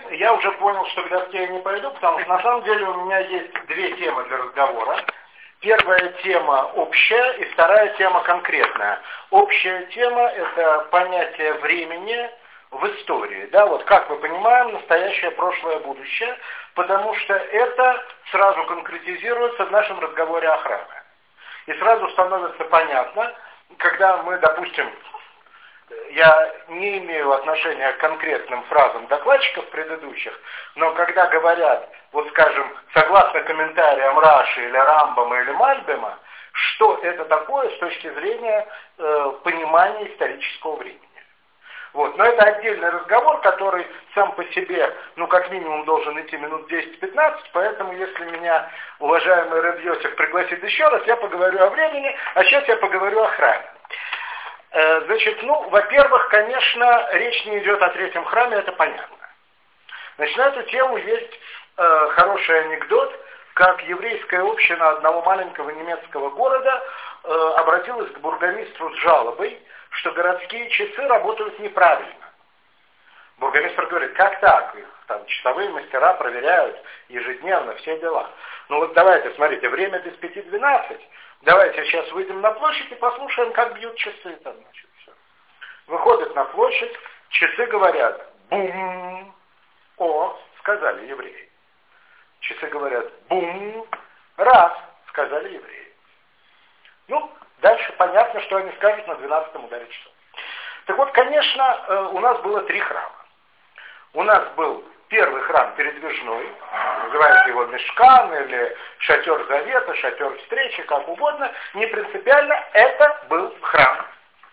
я уже понял, что к доске я не пойду, потому что на самом деле у меня есть две темы для разговора. Первая тема общая и вторая тема конкретная. Общая тема – это понятие времени в истории. Да, вот как мы понимаем, настоящее, прошлое, будущее, потому что это сразу конкретизируется в нашем разговоре о храме. И сразу становится понятно, когда мы, допустим, я не имею отношения к конкретным фразам докладчиков предыдущих, но когда говорят, вот скажем, согласно комментариям Раши или Рамбама или Мальбима, что это такое с точки зрения понимания исторического времени. Вот. Но это отдельный разговор, который сам по себе, как минимум должен идти минут 10-15, поэтому если меня уважаемый Реб Йосеф пригласит еще раз, я поговорю о времени, а сейчас я поговорю о храме. Значит, во-первых, конечно, речь не идет о третьем храме, это понятно. Значит, на эту тему есть хороший анекдот, как еврейская община одного маленького немецкого города обратилась к бургомистру с жалобой, что городские часы работают неправильно. Бургомистр говорит, как так? Их там часовые мастера проверяют ежедневно все дела. Вот давайте, смотрите, время без 5:12. Давайте сейчас выйдем на площадь и послушаем, как бьют часы там, значит, все. Выходят на площадь, часы говорят бум. О, сказали евреи. Часы говорят бум. Раз, сказали евреи. Дальше понятно, что они скажут на 12-м ударе часов. Так вот, конечно, у нас было 3 храма. У нас был первый храм передвижной, называется его Мишкан или Шатер Завета, Шатер Встречи, как угодно, не принципиально, это был храм.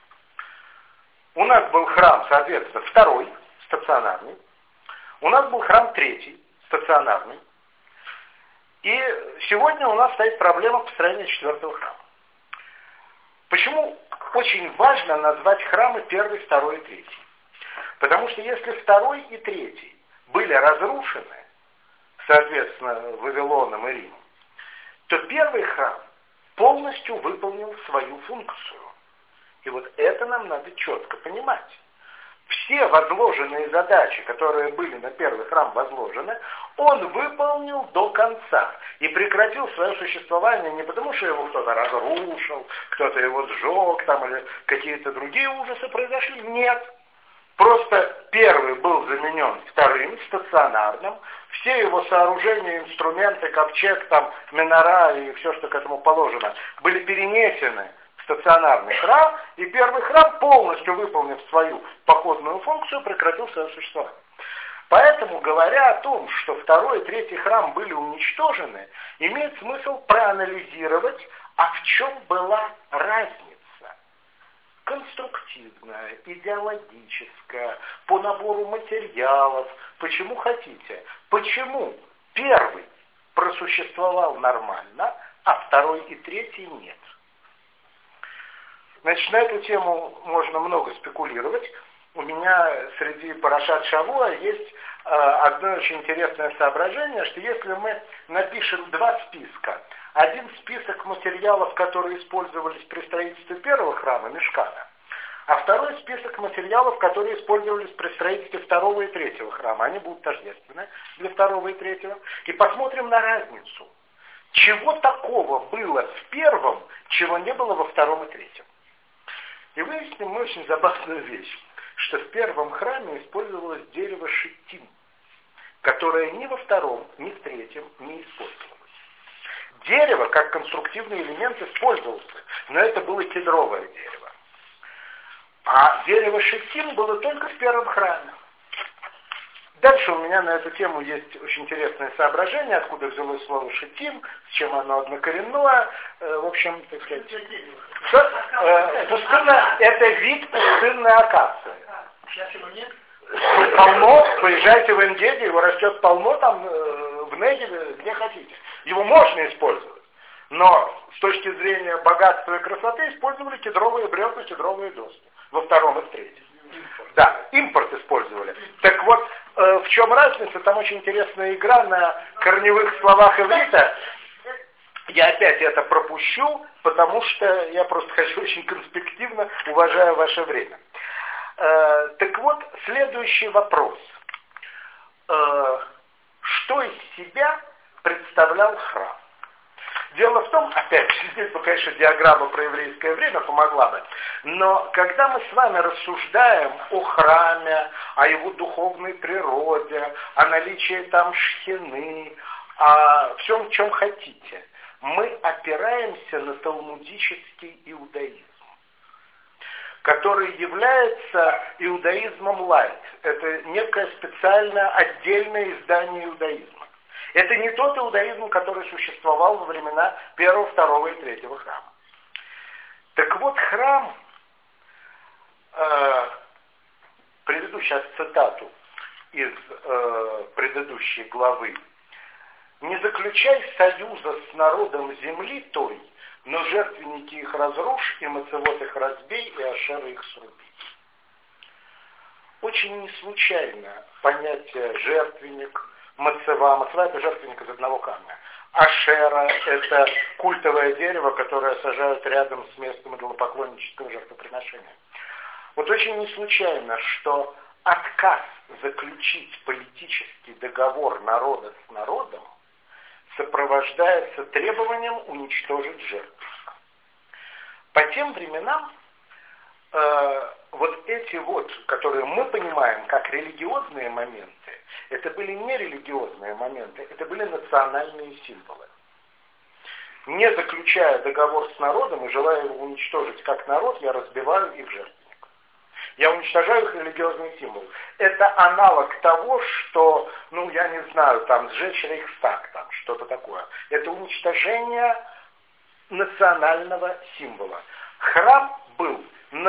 У нас был храм, соответственно, второй, стационарный. У нас был храм третий, стационарный. И сегодня у нас стоит проблема построения 4-го храма. Почему очень важно назвать храмы 1, 2 и 3? Потому что если 2 и 3 были разрушены, соответственно, Вавилоном и Римом, то 1 храм полностью выполнил свою функцию. И вот это нам надо четко понимать. Все возложенные задачи, которые были на 1 храм возложены, он выполнил до конца и прекратил свое существование не потому, что его кто-то разрушил, кто-то его сжег там, или какие-то другие ужасы произошли. Нет. Просто 1 был заменен 2, стационарным. Все его сооружения, инструменты, ковчег, там, минора и все, что к этому положено, были перенесены в стационарный храм, и 1 храм, полностью выполнив свою походную функцию, прекратил свое существование. Поэтому, говоря о том, что 2 и 3 храм были уничтожены, имеет смысл проанализировать, а в чем была разница. Конструктивная, идеологическая, по набору материалов, почему хотите. Почему 1 просуществовал нормально, а 2 и 3 нет. Значит, на эту тему можно много спекулировать. У меня среди Парашат Шавуа есть одно очень интересное соображение, что если мы напишем 2 списка, один список материалов, которые использовались при строительстве 1 храма, Мишкана, а 2 список материалов, которые использовались при строительстве 2 и 3 храма, они будут тождественны для 2 и 3, и посмотрим на разницу. Чего такого было в 1, чего не было во 2 и 3. И выясним мы очень забавную вещь, что в 1 храме использовалось дерево шиттим, которое ни во 2, ни в 3 не использовалось. Дерево, как конструктивный элемент, использовался, но это было кедровое дерево. А дерево шиттим было только в 1 храме. Дальше у меня на эту тему есть очень интересное соображение, откуда взялось слово шиттим, с чем оно однокоренное. В общем, так сказать, это вид пустынной акации. Сейчас его нет? Полно, поезжайте в Энгеде, его растет полно там в Негеве, где хотите. Его можно использовать. Но с точки зрения богатства и красоты использовали кедровые бревна, кедровые доски. Во 2 и в 3. Да, импорт использовали. Так вот, в чем разница? Там очень интересная игра на корневых словах иврита. Я опять это пропущу, потому что я просто хочу очень конспективно, уважая ваше время. Так вот, следующий вопрос. себя представлял храм. Дело в том, опять же, здесь бы, конечно, диаграмма про еврейское время помогла бы, но когда мы с вами рассуждаем о храме, о его духовной природе, о наличии там шхины, о всем, чем хотите, мы опираемся на талмудический иудаизм, который является иудаизмом лайт. Это некое специальное отдельное издание иудаизма. Это не тот иудаизм, который существовал во времена первого, второго и третьего храма. Так вот, храм, приведу сейчас цитату из предыдущей главы, «Не заключай союза с народом земли той, но жертвенники их разрушь, и мацевот их разбей, и ашеры их сруби». Очень не случайно понятие жертвенник, мацева это жертвенник из одного камня. Ашера – это культовое дерево, которое сажают рядом с местом идолопоклоннического жертвоприношения. Вот очень не случайно, что отказ заключить политический договор народа с народом сопровождается требованием уничтожить жертвенник. По тем временам вот эти вот, которые мы понимаем как религиозные моменты, это были не религиозные моменты, это были национальные символы. Не заключая договор с народом и желая его уничтожить как народ, я разбиваю их жертвенник. Я уничтожаю их религиозный символ. Это аналог того, что, я не знаю, там, сжечь Рейхстаг, там, что-то такое. Это уничтожение национального символа. Храм был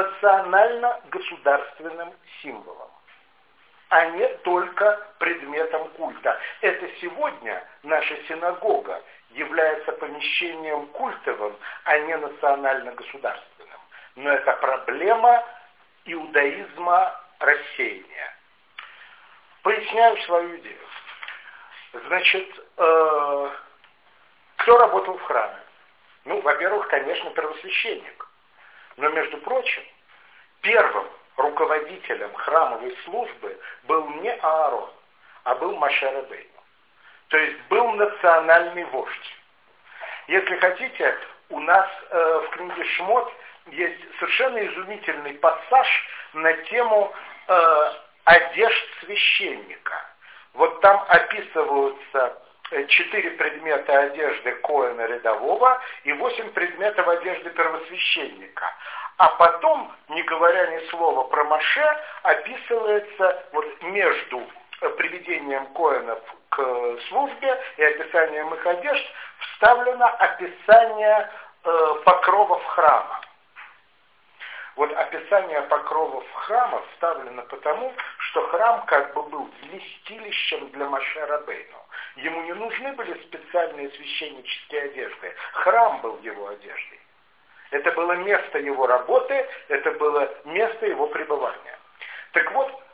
национально-государственным символом, а не только предметом культа. Это сегодня наша синагога является помещением культовым, а не национально-государственным. Но это проблема иудаизма рассеяния. Поясняю свою идею. Значит, кто работал в храме? Во-первых, конечно, первосвященник. Но, между прочим, первым руководителем храмовой службы был не Аарон, а был Моше Рабейну. То есть был национальный вождь. Если хотите, у нас в книге Шмот есть совершенно изумительный пассаж на тему одежд священника. Вот там описываются 4 предмета одежды коэна рядового и 8 предметов одежды первосвященника. А потом, не говоря ни слова про Моше, описывается вот между приведением коэнов к службе и описанием их одежд вставлено описание покровов храма. Вот описание покровов храма вставлено потому, что храм как бы был вместилищем для Моше Рабейну. Ему не нужны были специальные священнические одежды. Храм был его одеждой. Это было место его работы, это было место его пребывания. Так вот,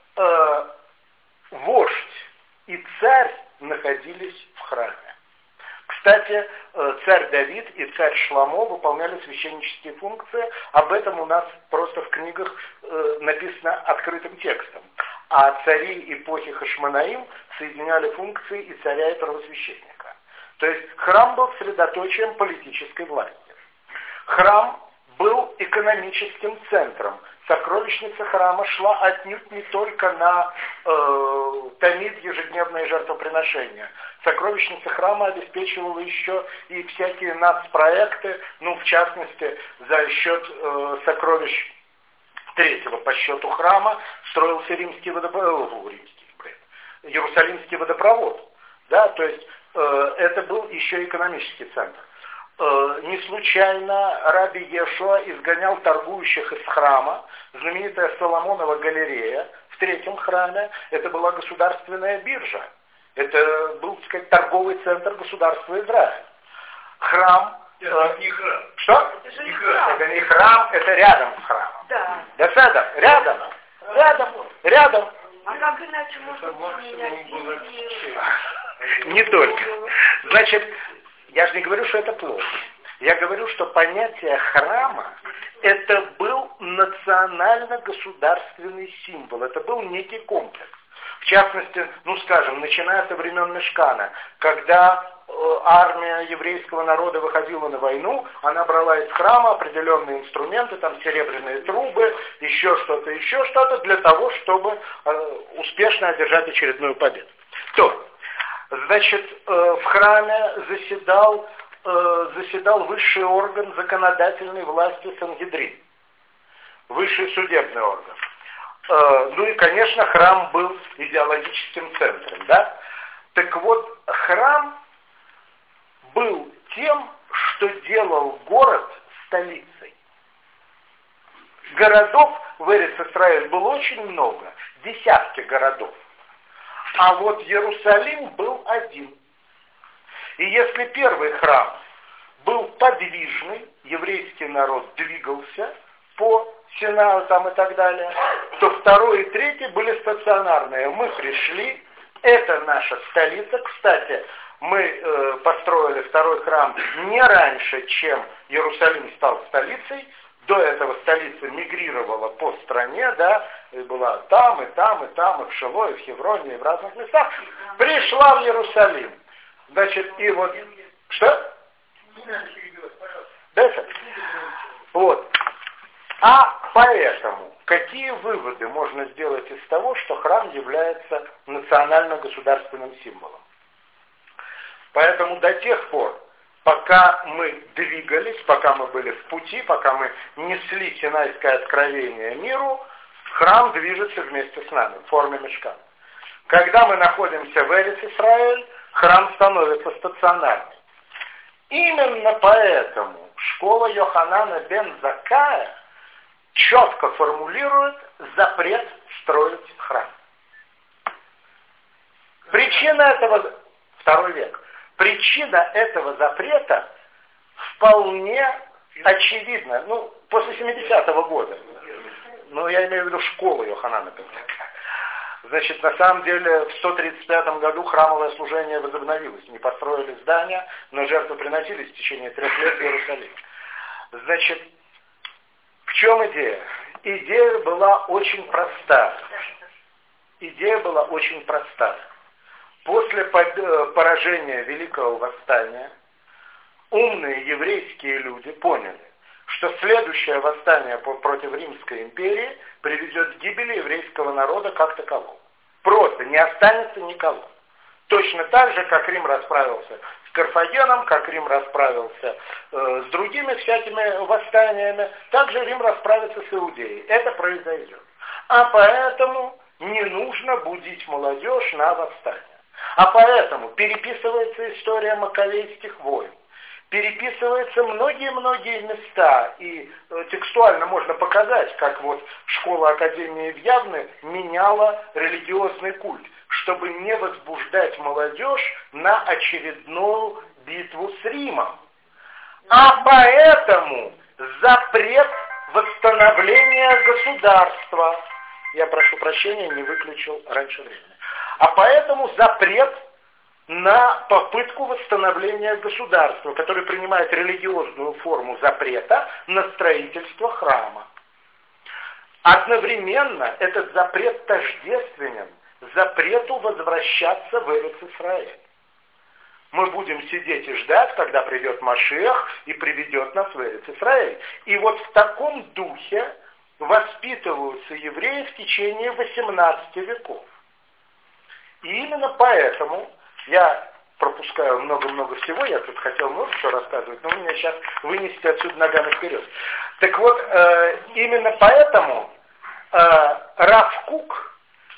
вождь и царь находились в храме. Кстати, царь Давид и царь Шломо выполняли священнические функции. Об этом у нас просто в книгах написано открытым текстом. А цари эпохи Хашмонаим соединяли функции и царя, и первосвященника. То есть храм был средоточием политической власти. Храм был экономическим центром. Сокровищница храма шла отнюдь не только на тамид, ежедневное жертвоприношение. Сокровищница храма обеспечивала еще и всякие нацпроекты, в частности, за счет сокровищ третьего по счету храма строился Иерусалимский водопровод. Да, то есть это был еще экономический центр. Не случайно раби Ешуа изгонял торгующих из храма. Знаменитая Соломонова галерея в третьем храме, это была государственная биржа. Это был, так сказать, торговый центр государства Израиля. Храм... Это не храм. Что? Это не храм. Это не храм, это рядом с храмом. Да. Рядом. А как иначе можно Не только. Значит, я же не говорю, что это плохо. Я говорю, что понятие храма это был национально-государственный символ. Это был некий комплекс. В частности, скажем, начиная со времен Мишкана, когда армия еврейского народа выходила на войну, она брала из храма определенные инструменты, там серебряные трубы, еще что-то, для того, чтобы успешно одержать очередную победу. Значит, в храме заседал высший орган законодательной власти Сангедрин, высший судебный орган. И, конечно, храм был идеологическим центром, да? Так вот, храм был тем, что делал город столицей. Городов в Эрец-Исраэль было очень много, десятки городов. А вот Иерусалим был один. И если первый храм был подвижный, еврейский народ двигался по Синаю там и так далее, то второй и третий были стационарные. Мы пришли, это наша столица. Кстати, мы построили второй храм не раньше, чем Иерусалим стал столицей. До этого столица мигрировала по стране, да, и была там, и там, и там, и в Шило, и в Хевроне, и в разных местах. Пришла в Иерусалим. Значит, и вот... Что? Дальше? Вот. А поэтому, какие выводы можно сделать из того, что храм является национально-государственным символом? Поэтому до тех пор, пока мы двигались, пока мы были в пути, пока мы несли Синайское откровение миру, храм движется вместе с нами в форме мишкана. Когда мы находимся в Эрец-Исраэль, храм становится стационарным. Именно поэтому школа Йоханана бен Заккая четко формулирует запрет строить храм. Причина этого, 2 век, причина этого запрета вполне очевидна. После 70-го года. Я имею в виду школу Йоханана бен Заккая. Значит, на самом деле, в 135 году храмовое служение возобновилось. Не построили здания, но жертвы приносились в течение 3 лет в Иерусалим. Значит, в чем идея? Идея была очень проста. После поражения Великого Восстания умные еврейские люди поняли, что следующее восстание против Римской империи приведет к гибели еврейского народа как такового. Просто не останется никого. Точно так же, как Рим расправился с Карфагеном, как Рим расправился с другими всякими восстаниями, так же Рим расправится с Иудеей. Это произойдет. А поэтому не нужно будить молодежь на восстание. А поэтому переписывается история Маковейских войн. Переписываются многие-многие места, и текстуально можно показать, как вот школа Академии в Явне меняла религиозный культ, чтобы не возбуждать молодежь на очередную битву с Римом. А поэтому запрет восстановления государства. Я прошу прощения, не выключил раньше времени. А поэтому запрет на попытку восстановления государства, который принимает религиозную форму запрета на строительство храма. Одновременно этот запрет тождественен запрету возвращаться в Эрец-Исраэль. Мы будем сидеть и ждать, когда придет Машиах и приведет нас в Эрец-Исраэль. И вот в таком духе воспитываются евреи в течение 18 веков. И именно поэтому я пропускаю много-много всего, я тут хотел много чего рассказывать, но вы меня сейчас вынесете отсюда ногами вперед. Так вот, именно поэтому Рав Кук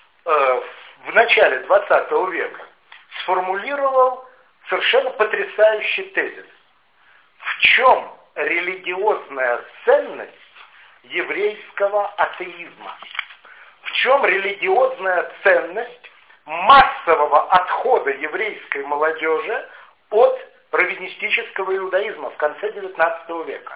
в начале 20 века сформулировал совершенно потрясающий тезис. В чем религиозная ценность еврейского атеизма? В чем религиозная ценность массового отхода еврейской молодежи от раввинистического иудаизма в конце XIX века?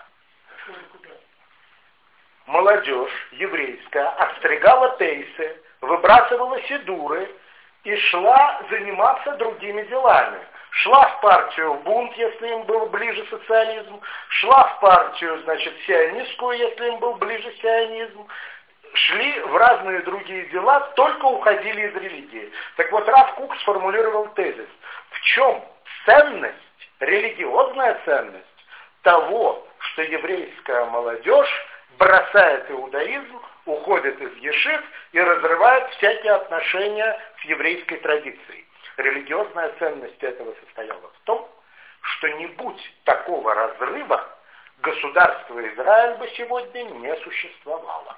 Молодежь еврейская отстригала тейсы, выбрасывала сидуры и шла заниматься другими делами. Шла в партию бунт, если им был ближе социализм, шла в партию, сионистскую, если им был ближе сионизм, шли в разные другие дела, только уходили из религии. Так вот, Рав Кук сформулировал тезис. В чем ценность, религиозная ценность того, что еврейская молодежь бросает иудаизм, уходит из ешив и разрывает всякие отношения с еврейской традицией. Религиозная ценность этого состояла в том, что не будь такого разрыва, государство Израиль бы сегодня не существовало.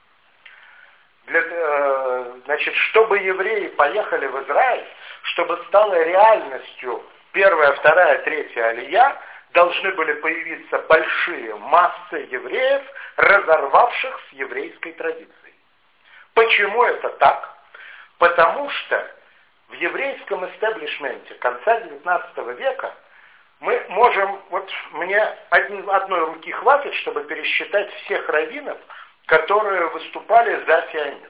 Значит, чтобы евреи поехали в Израиль, чтобы стала реальностью первая, вторая, третья алия, должны были появиться большие массы евреев, разорвавших с еврейской традицией. Почему это так? Потому что в еврейском истеблишменте конца XIX века мы можем, вот мне одной руки хватит, чтобы пересчитать всех раввинов, которые выступали за сионизм.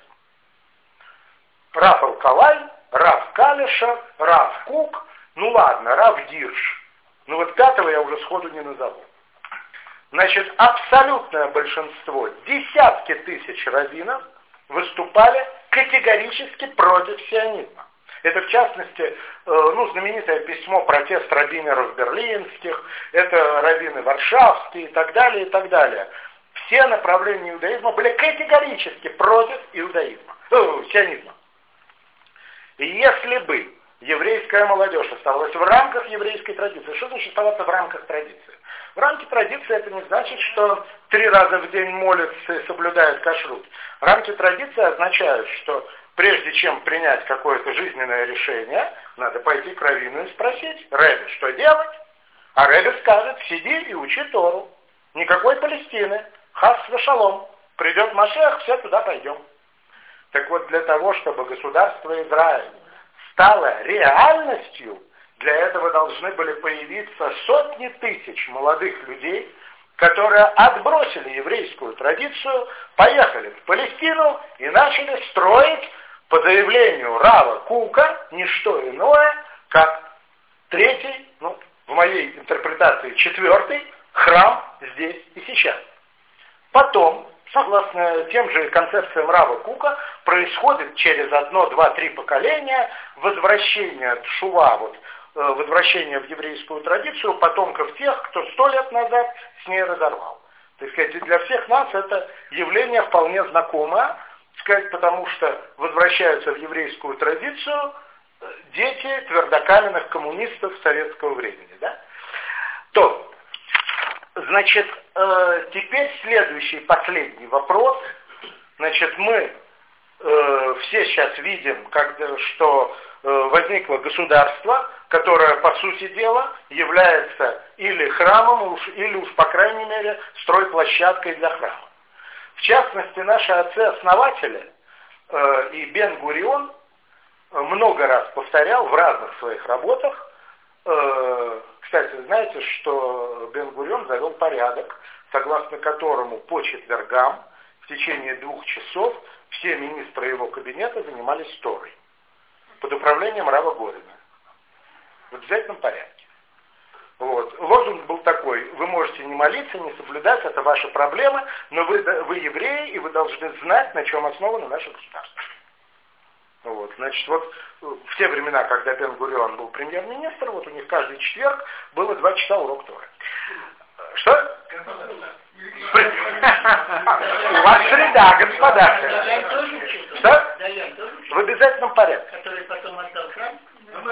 Рав Алкалай, Рав Калиша, Рав Кук, ну ладно, Рав Гирш. Ну вот пятого я уже сходу не назову. Значит, абсолютное большинство, десятки тысяч раввинов выступали категорически против сионизма. Это, в частности, знаменитое письмо «Протест раввинеров берлинских», это раввины варшавские и так далее, и так далее. Все направления иудаизма были категорически против сионизма. И если бы еврейская молодежь оставалась в рамках еврейской традиции, что значит оставаться в рамках традиции? В рамки традиции это не значит, что 3 раза в день молятся и соблюдают кашрут. Рамки традиции означают, что прежде чем принять какое-то жизненное решение, надо пойти к раввину и спросить: Ребе, что делать? А Ребе скажет: сиди и учи Тору. Никакой Палестины. Хас шалом. Придет Машиах, все туда пойдем. Так вот, для того, чтобы государство Израиль стало реальностью, для этого должны были появиться сотни тысяч молодых людей, которые отбросили еврейскую традицию, поехали в Палестину и начали строить, по заявлению Рава Кука, не что иное, как 3-й, в моей интерпретации 4-й храм здесь и сейчас. Потом, согласно тем же концепциям Рава Кука, происходит через 1, 2, 3 поколения возвращение тшува, возвращение в еврейскую традицию потомков тех, кто 100 лет назад с ней разорвал. Так сказать, для всех нас это явление вполне знакомое, потому что возвращаются в еврейскую традицию дети твердокаменных коммунистов советского времени. Да? То, значит, теперь следующий, последний вопрос. Значит, мы все сейчас видим, что возникло государство, которое, по сути дела, является или храмом, или уж, по крайней мере, стройплощадкой для храма. В частности, наши отцы-основатели и Бен-Гурион много раз повторял в разных своих работах. Кстати, знаете, что Бен-Гурион завел порядок, согласно которому по четвергам в течение 2 часов все министры его кабинета занимались Торой под управлением Рава Горина в обязательном порядке. Лозунг был такой: вы можете не молиться, не соблюдать, это ваши проблемы, но вы евреи, и вы должны знать, на чем основано наше государство. Значит, в те времена, когда Бен-Гурион был премьер-министр, у них каждый четверг было 2 часа урок Торы. Что? У вас среда, господа. Что? В обязательном порядке. Который потом отдал храм?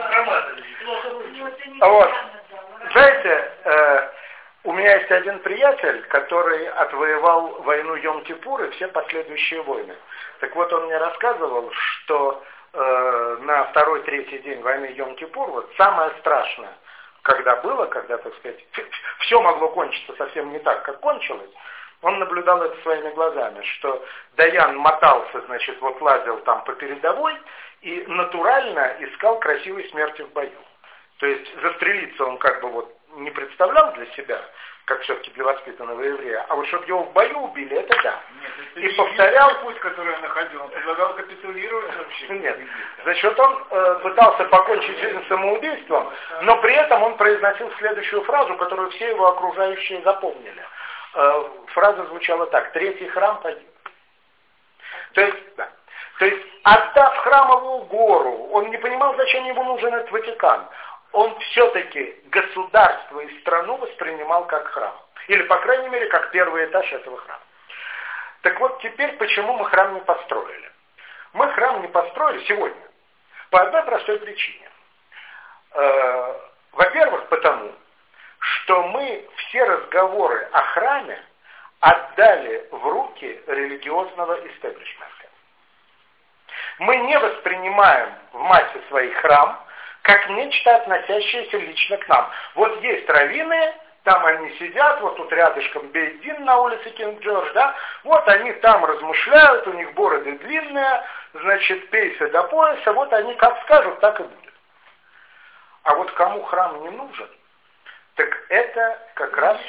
Знаете, у меня есть один приятель, который отвоевал войну Йом-Кипур и все последующие войны. Так вот, он мне рассказывал, что на 2-3 день войны Йом-Кипур, самое страшное, когда, так сказать, все могло кончиться совсем не так, как кончилось, он наблюдал это своими глазами, что Даян мотался, значит, лазил там по передовой и натурально искал красивой смерти в бою. То есть застрелиться он не представлял для себя, как все-таки для воспитанного еврея, а чтобы его в бою убили, это да. Нет, и повторял путь, который он находил, он предлагал капитулировать вообще. Нет, значит, он пытался покончить жизнь самоубийством, но при этом он произносил следующую фразу, которую все его окружающие запомнили. Фраза звучала так: 3-й храм погиб. То есть, отдав храмовую гору, он не понимал, зачем ему нужен этот Ватикан. Он все-таки государство и страну воспринимал как храм. Или, по крайней мере, как первый этаж этого храма. Так вот, теперь, почему мы храм не построили? Мы храм не построили сегодня по одной простой причине. Во-первых, потому, что мы все разговоры о храме отдали в руки религиозного истеблишмента. Мы не воспринимаем в массе своей храм как нечто, относящееся лично к нам. Вот есть раввины, там они сидят, вот тут рядышком Бейт-Дин на улице Кинг-Джордж, да, вот они там размышляют, у них бороды длинные, значит, пейсы до пояса, вот они как скажут, так и будет. А вот кому храм не нужен, так это как раз...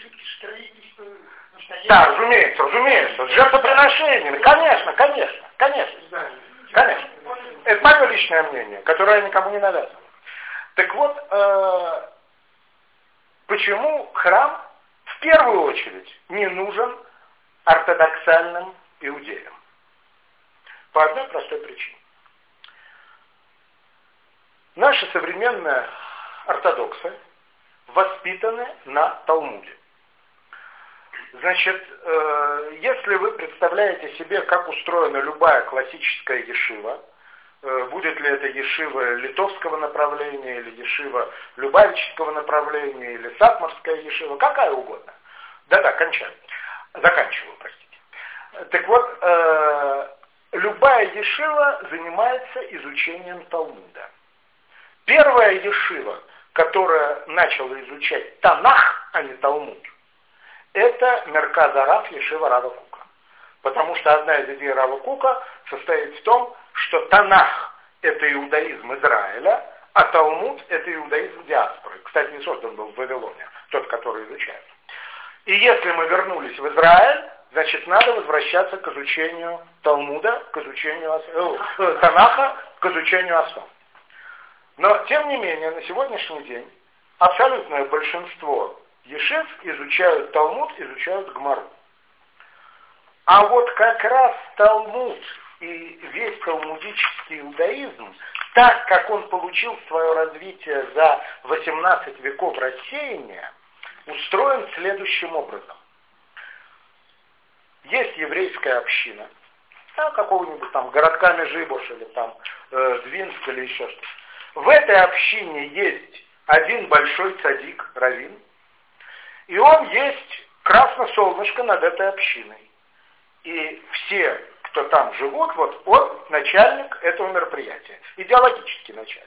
Да, разумеется, жертвоприношение, конечно. Это мое личное мнение, которое я никому не навязываю. Так вот, почему храм в первую очередь не нужен ортодоксальным иудеям? По одной простой причине. Наши современные ортодоксы воспитаны на Талмуде. Значит, если вы представляете себе, как устроена любая классическая ешива, будет ли это ешива литовского направления, или ешива любавического направления, или сатмарская ешива, какая угодно. Да-да, заканчиваю, простите. Так вот, любая ешива занимается изучением Талмуда. Первая ешива, которая начала изучать Танах, а не Талмуд, это Мерказ Арав ешива Рава Кука. Потому что одна из идей Рава Кука состоит в том, что Танах – это иудаизм Израиля, а Талмуд – это иудаизм диаспоры. Кстати, не создан был в Вавилоне, тот, который изучает. И если мы вернулись в Израиль, значит, надо возвращаться к изучению Талмуда, к изучению Танаха, к изучению основ. Но, тем не менее, на сегодняшний день абсолютное большинство ешив изучают Талмуд, изучают Гмару. А вот как раз Талмуд и весь талмудический иудаизм, так как он получил свое развитие за 18 веков рассеяния, устроен следующим образом. Есть еврейская община, какого-нибудь там городка Межибош или там Двинск или еще что-то. В этой общине есть один большой цадик, раввин, и он есть красносолнышко над этой общиной. И все, кто там живут, вот он начальник этого мероприятия, идеологический начальник.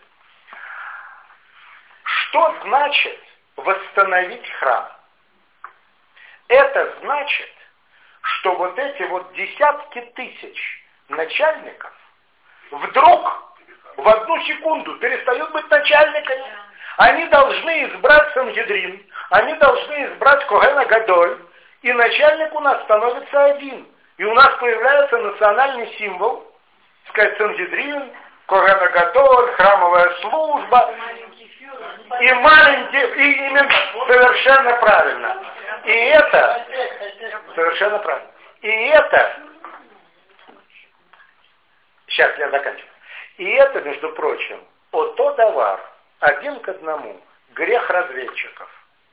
Что значит восстановить храм? Это значит, что вот эти вот десятки тысяч начальников вдруг в одну секунду перестают быть начальниками. Они должны избрать Сангедрин, они должны избрать Коэна Гадоль, и начальник у нас становится один. И у нас появляется национальный символ, сказать, Сангедрин, Коэна Гадоль, храмовая служба. И маленький, и именно совершенно правильно. И это, совершенно правильно. И это, сейчас я заканчиваю. И это, между прочим, ото-давар, один к одному, грех разведчиков.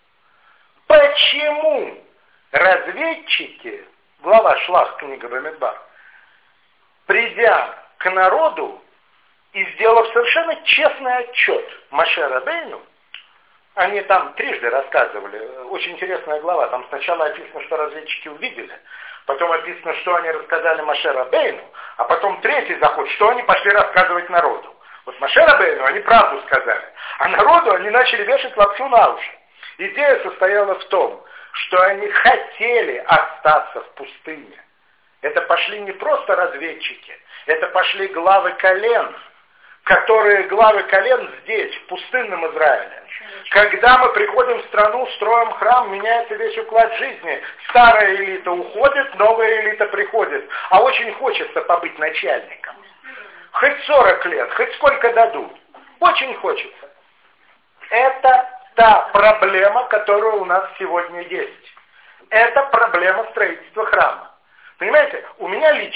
Почему разведчики, глава Шлах, книга Бамидбар, придя к народу и сделав совершенно честный отчет Моше Рабейну, они там трижды рассказывали, очень интересная глава, там сначала описано, что разведчики увидели, потом описано, что они рассказали Моше Рабейну, а потом третий заход, что они пошли рассказывать народу. Вот Моше Рабейну они правду сказали, а народу они начали вешать лапшу на уши. Идея состояла в том, что они хотели остаться в пустыне. Это пошли не просто разведчики, это пошли главы колен, которые главы колен здесь, в пустынном Израиле. Когда мы приходим в страну, строим храм, меняется весь уклад жизни. Старая элита уходит, новая элита приходит. А очень хочется побыть начальником. Хоть 40 лет, хоть сколько дадут. Очень хочется. Это та проблема, которая у нас сегодня есть. Это проблема строительства храма. Понимаете, у меня лично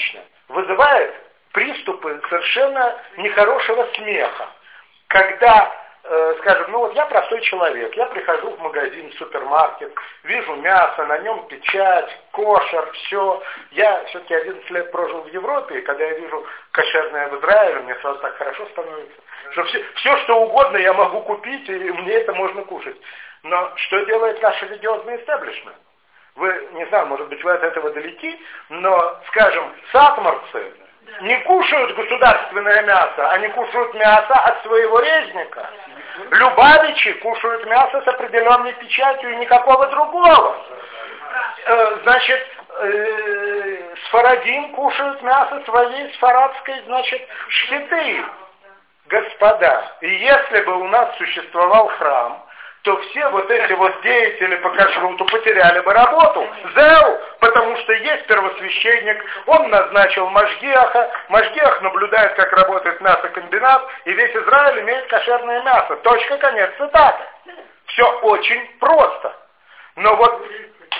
вызывает приступы совершенно нехорошего смеха. Когда, скажем, ну вот я простой человек, я прихожу в магазин, в супермаркет, вижу мясо, на нем печать, кошер, все. Я все-таки 11 лет прожил в Европе, и когда я вижу кошерное в Израиле, мне сразу так хорошо становится. Что все, что угодно я могу купить, и мне это можно кушать. Но что делает наш религиозный истеблишмент? Вы, не знаю, может быть, вы от этого далеки, но, скажем, сатмарцы не кушают государственное мясо, они кушают мясо от своего резника. Любавичи кушают мясо с определенной печатью и никакого другого. Значит, сфарадим кушают мясо своей сфарадской, значит, шхиты. Господа, и если бы у нас существовал храм, то все вот эти вот деятели по кашруту потеряли бы работу. Зеу, потому что есть первосвященник, он назначил Машгиаха, Машгиах наблюдает, как работает мясокомбинат, и весь Израиль имеет кошерное мясо. Точка, конец, цитата. Все очень просто. Но вот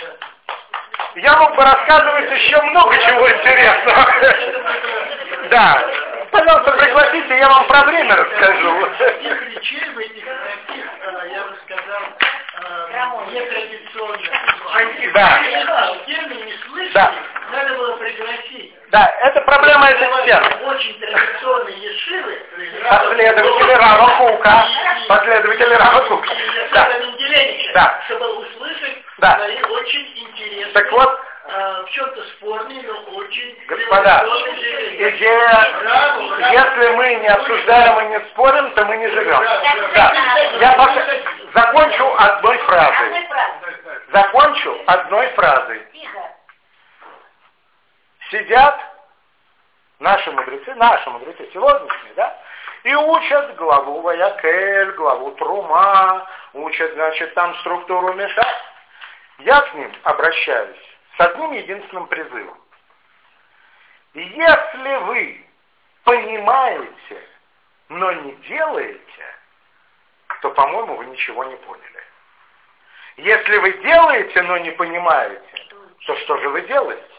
я мог бы рассказывать еще много чего интересного. Да. Пожалуйста, пригласите, я вам про время расскажу. Таких речей в этих таких, я бы сказал, нетрадиционных. Да. Термин не слышали, да. Надо было пригласить. Да, это проблема этой сферы. Очень традиционные ешивы. Последователи Рава Кука. Последователи Рава Кука. Да. Да. Чтобы услышать свои очень интересные. Так вот, в чем-то спорный, но очень... Господа, идея, если мы не обсуждаем и не спорим, то мы не живем. Да. Я закончу одной фразой. Закончу одной фразой. Сидят наши мудрецы сегодняшние, да, и учат главу Ваякель, главу Трума, учат, значит, там структуру Меша. Я к ним обращаюсь с одним единственным призывом. Если вы понимаете, но не делаете, то, по-моему, вы ничего не поняли. Если вы делаете, но не понимаете, то что же вы делаете?